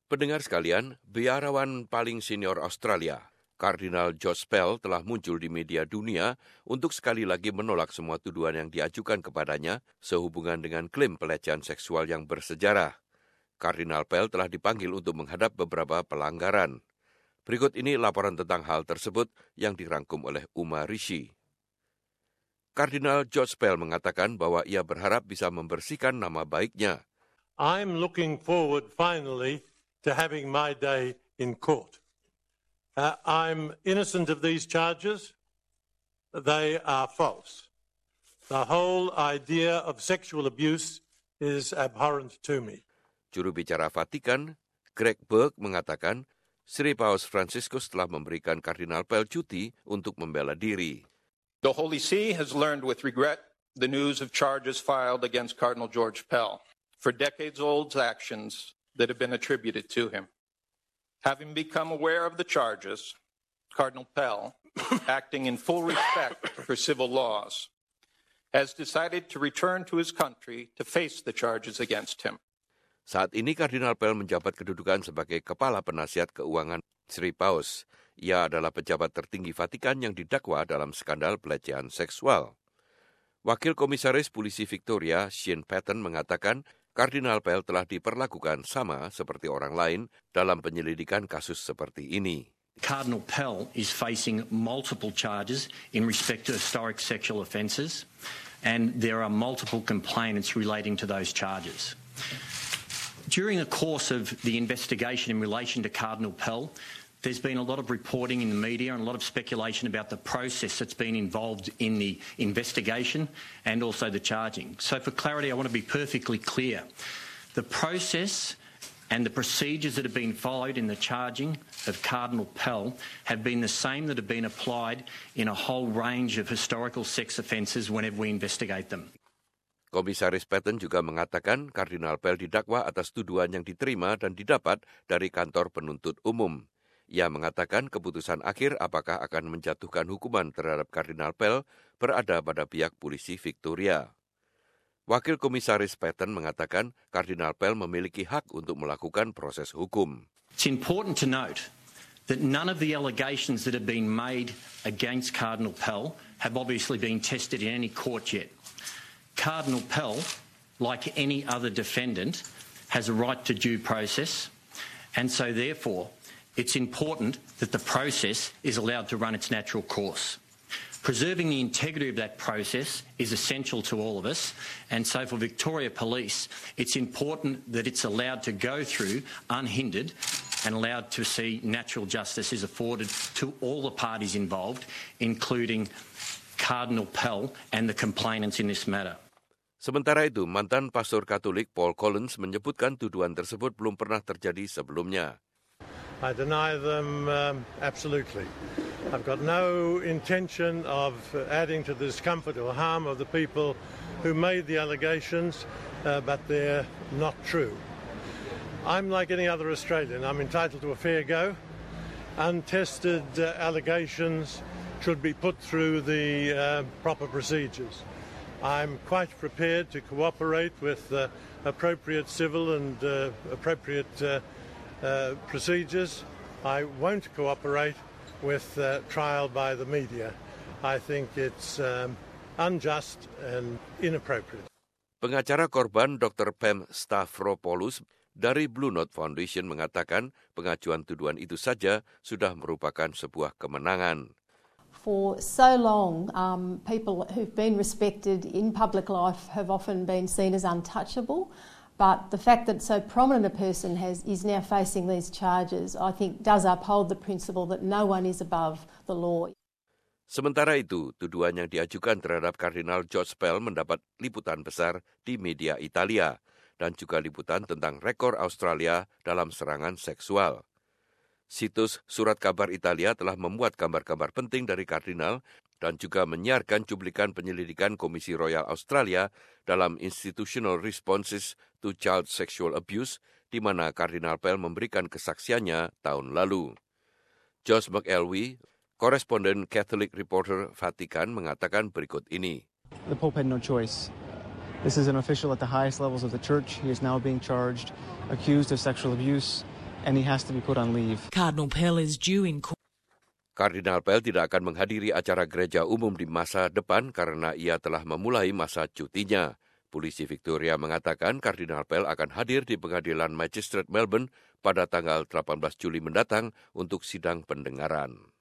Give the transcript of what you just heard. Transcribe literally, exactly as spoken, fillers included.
Pendengar sekalian, biarawan paling senior Australia, Kardinal George Pell telah muncul di media dunia untuk sekali lagi menolak semua tuduhan yang diajukan kepadanya sehubungan dengan klaim pelecehan seksual yang bersejarah. Kardinal Pell telah dipanggil untuk menghadap beberapa pelanggaran. Berikut ini laporan tentang hal tersebut yang dirangkum oleh Uma Rishi. Kardinal George Pell mengatakan bahwa ia berharap bisa membersihkan nama baiknya. I'm looking forward finally to having my day in court. Uh, I'm innocent of these charges. They are false. The whole idea of sexual abuse is abhorrent to me. Juru bicara Vatikan, Greg Burke, mengatakan Sri Paus Franciscus telah memberikan Kardinal Pell cuti untuk membela diri. The Holy See has learned with regret the news of charges filed against Cardinal George Pell for decades-old actions that have been attributed to him. Having become aware of the charges, Cardinal Pell, acting in full respect for civil laws, has decided to return to his country to face the charges against him. Saat ini Kardinal Pell menjabat kedudukan sebagai Kepala Penasihat Keuangan Sri Paus. Ia adalah pejabat tertinggi Vatikan yang didakwa dalam skandal pelecehan seksual. Wakil Komisaris Polisi Victoria, Shane Patton, mengatakan Kardinal Pell telah diperlakukan sama seperti orang lain dalam penyelidikan kasus seperti ini. Cardinal Pell is facing multiple charges in respect to historic sexual offences, and there are multiple complainants relating to those charges. During the course of the investigation in relation to Cardinal Pell, there's been a lot of reporting in the media and a lot of speculation about the process that's been involved in the investigation and also the charging. So for clarity, I want to be perfectly clear. The process and the procedures that have been followed in the charging of Cardinal Pell have been the same that have been applied in a whole range of historical sex offences whenever we investigate them. Komisaris Patton juga mengatakan Kardinal Pell didakwa atas tuduhan yang diterima dan didapat dari kantor penuntut umum. Ia mengatakan keputusan akhir apakah akan menjatuhkan hukuman terhadap Kardinal Pell berada pada pihak polisi Victoria. Wakil Komisaris Patton mengatakan Kardinal Pell memiliki hak untuk melakukan proses hukum. It's important to note that none of the allegations that have been made against Cardinal Pell have obviously been tested in any court yet. Cardinal Pell, like any other defendant, has a right to due process, and so therefore it's important that the process is allowed to run its natural course. Preserving the integrity of that process is essential to all of us, and so for Victoria Police, it's important that it's allowed to go through unhindered and allowed to see natural justice is afforded to all the parties involved, including Cardinal Pell and the complainants in this matter. Sementara itu, mantan pastor Katolik Paul Collins menyebutkan tuduhan tersebut belum pernah terjadi sebelumnya. I deny them um, absolutely. I've got no intention of adding to the discomfort or harm of the people who made the allegations, uh, but they're not true. I'm like any other Australian. I'm entitled to a fair go. Untested uh, allegations should be put through the uh, proper procedures. I'm quite prepared to cooperate with uh, appropriate civil and uh, appropriate uh, uh, procedures. I won't cooperate with uh, trial by the media. I think it's um, unjust and inappropriate. Pengacara korban Doktor Pam Stavropoulos dari Blue Note Foundation mengatakan pengajuan tuduhan itu saja sudah merupakan sebuah kemenangan. For so long, um, people who've been respected in public life have often been seen as untouchable, but the fact that so prominent a person has is now facing these charges, I think, does uphold the principle that no one is above the law. Sementara itu, tuduhan yang diajukan terhadap Kardinal George Pell mendapat liputan besar di media Italia dan juga liputan tentang rekor Australia dalam serangan seksual. Situs Surat Kabar Italia telah memuat gambar-gambar penting dari Kardinal dan juga menyiarkan cuplikan penyelidikan Komisi Royal Australia dalam Institutional Responses to Child Sexual Abuse, di mana Kardinal Pell memberikan kesaksiannya tahun lalu. Josh McElwee, koresponden Catholic Reporter Vatikan, mengatakan berikut ini. The Pope had no choice. This is an official at the highest levels of the Church. He is now being charged, accused of sexual abuse. and he has to be put on leave. Cardinal Pell is due in court. Kardinal Pell tidak akan menghadiri acara gereja umum di masa depan karena ia telah memulai masa cutinya. Polisi Victoria mengatakan Kardinal Pell akan hadir di pengadilan Magistrate Melbourne pada tanggal delapan belas Juli mendatang untuk sidang pendengaran.